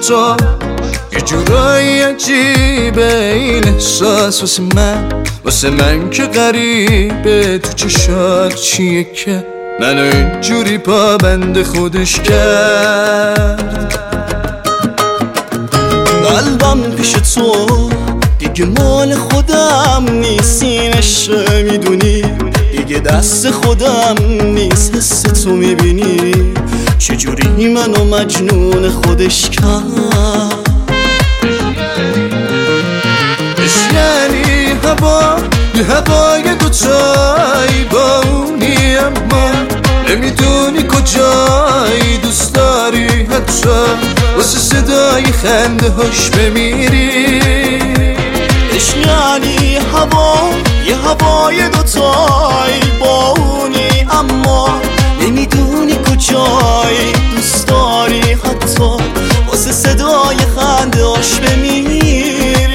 تو یه جورایی عجیبه این احساس واسه من که غریبه. تو چشات چیه که منو اینجوری پابند خودش کرد؟ قلبم پیش تو دیگه مال خودم نیست، این عشق میدونی دیگه دست خودم نیست. حس تو میبینی چجوری منو مجنون خودش کرد. یعنی هوای دوتایی با اونی، اما نمیدونی کجایی. دوست داری حتی واسه صدای خنده هاش بمیری. یعنی هوای دوتایی با اونی، اما نمیدونی کجایی. دوست داری حتی واسه صدای خنده هاش بمیری.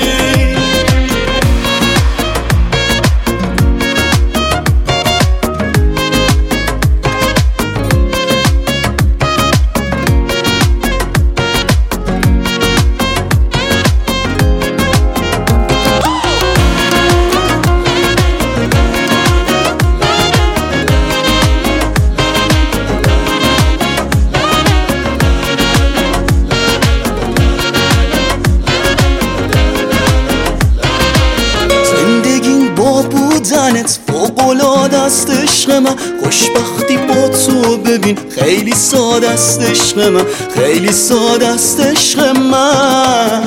بودنت فوق‌العاده است عشق من، خوشبختی با تو ببین خیلی ساده است عشق من، خیلی ساده است عشق من.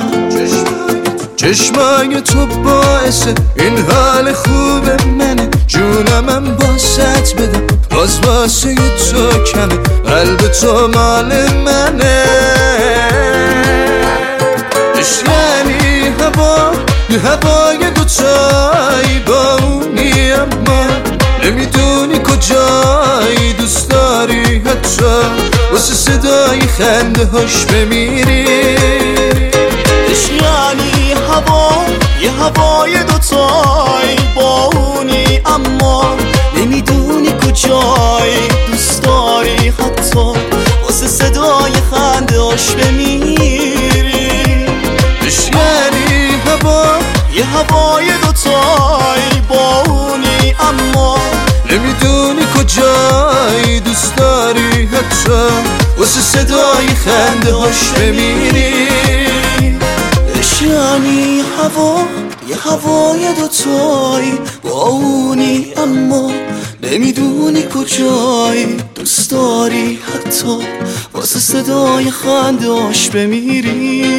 چشمای تو باعث این حال خوب منه، جونمم باست بدم باز واسه تو کمه، قلب تو مال منه. یعنی هوای دوتایی با اونی، اما نمیدونی کجایی. دوست داری حتی واسه صدای خنده هاش بمیری. یعنی هوای دوتایی با اونی، اما نمیدونی کجایی. دوست داری حتی واسه صدای خنده هاش بمیری. هوای دوتایی با اونی، اما نمیدونی کجایی. دوست داری حتی واسه صدای خنده هاش بمیری. یعنی هوای دوتایی با اونی، اما نمیدونی کجایی. دوست داری حتی واسه صدای خنده هاش بمیری.